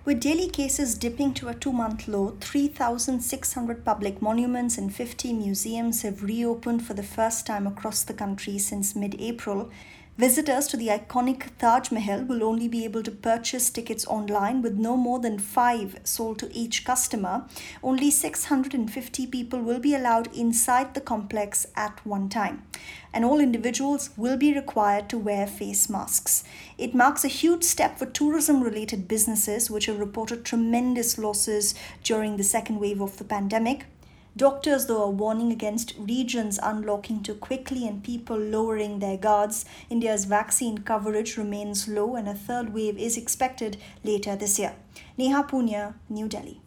With daily cases dipping to a 2 month low, 3,600 public monuments and 50 museums have reopened for the first time across the country since mid April. Visitors to the iconic Taj Mahal will only be able to purchase tickets online with no more than 5 sold to each customer. Only 650 people will be allowed inside the complex at one time, and all individuals will be required to wear face masks. It marks a huge step for tourism related businesses, which have reported tremendous losses during the second wave of the pandemic. Doctors, though, are warning against regions unlocking too quickly and people lowering their guards. India's vaccine coverage remains low, and a third wave is expected later this year. Neha Punya, New Delhi.